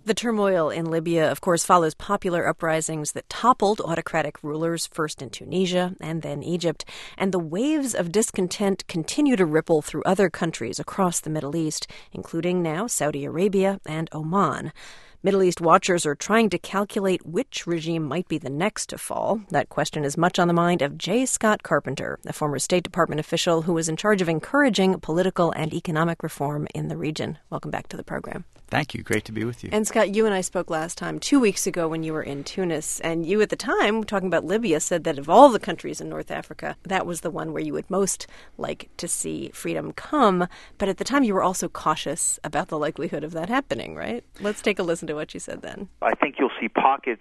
The turmoil in Libya, of course, follows popular uprisings that toppled autocratic rulers, first in Tunisia and then Egypt. And the waves of discontent continue to ripple through other countries across the Middle East, including now Saudi Arabia and Oman. Middle East watchers are trying to calculate which regime might be the next to fall. That question is much on the mind of J. Scott Carpenter, a former State Department official who was in charge of encouraging political and economic reform in the region. Welcome back to the program. Thank you. Great to be with you. And Scott, you and I spoke last time, 2 weeks ago when you were in Tunis, and you at the time, talking about Libya, said that of all the countries in North Africa, that was the one where you would most like to see freedom come. But at the time, you were also cautious about the likelihood of that happening, right? Let's take a listen to what you said then. I think you'll see pockets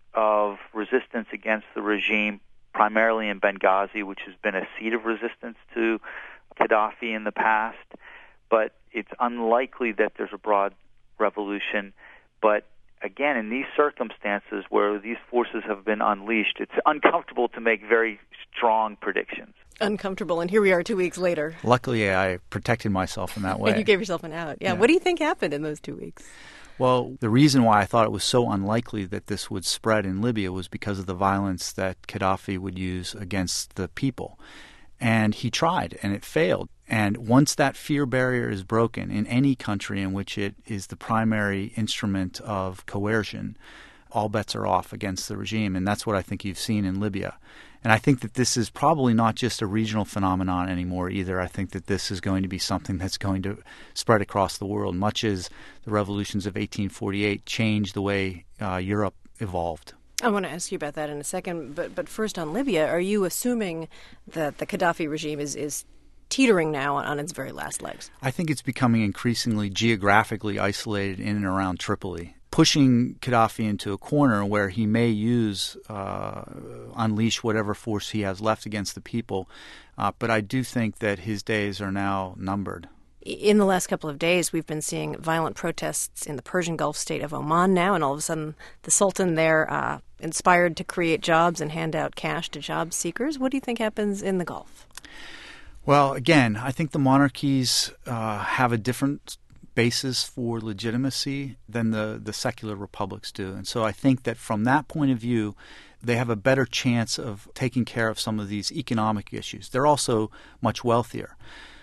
of resistance against the regime, primarily in Benghazi, which has been a seat of resistance to Gaddafi in the past. But it's unlikely that there's a broad revolution. But again, in these circumstances where these forces have been unleashed, it's uncomfortable to make very strong predictions. Uncomfortable, and here we are 2 weeks later. Luckily, I protected myself in that way. And you gave yourself an out. Yeah. What do you think happened in those 2 weeks? Well, the reason why I thought it was so unlikely that this would spread in Libya was because of the violence that Gaddafi would use against the people. And he tried, and it failed. And once that fear barrier is broken in any country in which it is the primary instrument of coercion, all bets are off against the regime. And that's what I think you've seen in Libya. And I think that this is probably not just a regional phenomenon anymore either. I think that this is going to be something that's going to spread across the world, much as the revolutions of 1848 changed the way Europe evolved. I want to ask you about that in a second, but first on Libya, are you assuming that the Gaddafi regime is teetering now on its very last legs? I think it's becoming increasingly geographically isolated in and around Tripoli, pushing Gaddafi into a corner where he may unleash whatever force he has left against the people. But I do think that his days are now numbered. In the last couple of days, we've been seeing violent protests in the Persian Gulf state of Oman now, and all of a sudden the Sultan there inspired to create jobs and hand out cash to job seekers. What do you think happens in the Gulf? Well, again, I think the monarchies have a different basis for legitimacy than the secular republics do. And so I think that from that point of view, they have a better chance of taking care of some of these economic issues. They're also much wealthier.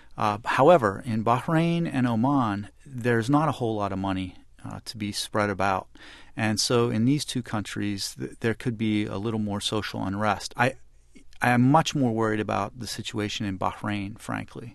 However, in Bahrain and Oman, there's not a whole lot of money to be spread about. And so in these two countries, there could be a little more social unrest. I am much more worried about the situation in Bahrain, frankly.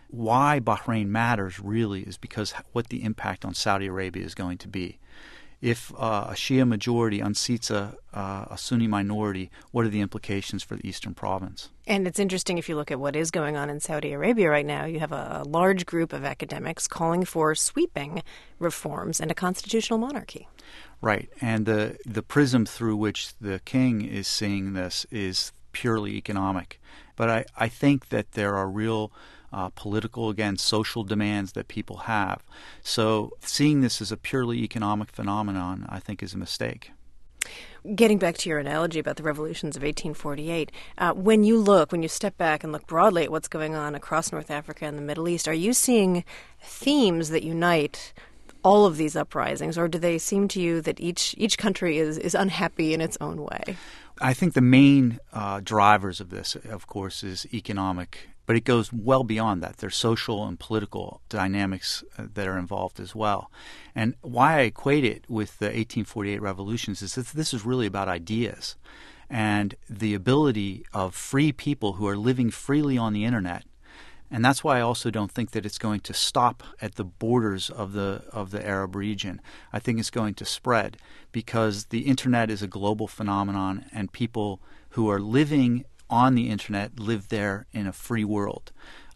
Why Bahrain matters really is because what the impact on Saudi Arabia is going to be. If a Shia majority unseats a Sunni minority, what are the implications for the eastern province? And it's interesting if you look at what is going on in Saudi Arabia right now. You have a large group of academics calling for sweeping reforms and a constitutional monarchy. Right. And the prism through which the king is seeing this is purely economic. But I think that there are real political, again, social demands that people have. So seeing this as a purely economic phenomenon, I think, is a mistake. Getting back to your analogy about the revolutions of 1848, when you step back and look broadly at what's going on across North Africa and the Middle East, are you seeing themes that unite all of these uprisings, or do they seem to you that each country is unhappy in its own way? I think the main drivers of this, of course, is economic, but it goes well beyond that. There's social and political dynamics that are involved as well. And why I equate it with the 1848 revolutions is that this is really about ideas and the ability of free people who are living freely on the internet. And that's why I also don't think that it's going to stop at the borders of the Arab region. I think it's going to spread because the internet is a global phenomenon, and people who are living on the internet live there in a free world.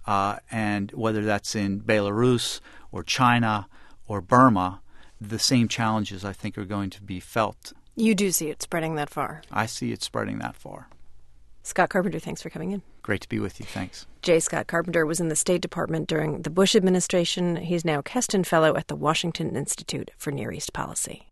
And whether that's in Belarus or China or Burma, the same challenges, I think, are going to be felt. You do see it spreading that far? I see it spreading that far. Scott Carpenter, thanks for coming in. Great to be with you. Thanks. J. Scott Carpenter was in the State Department during the Bush administration. He's now Keston Fellow at the Washington Institute for Near East Policy.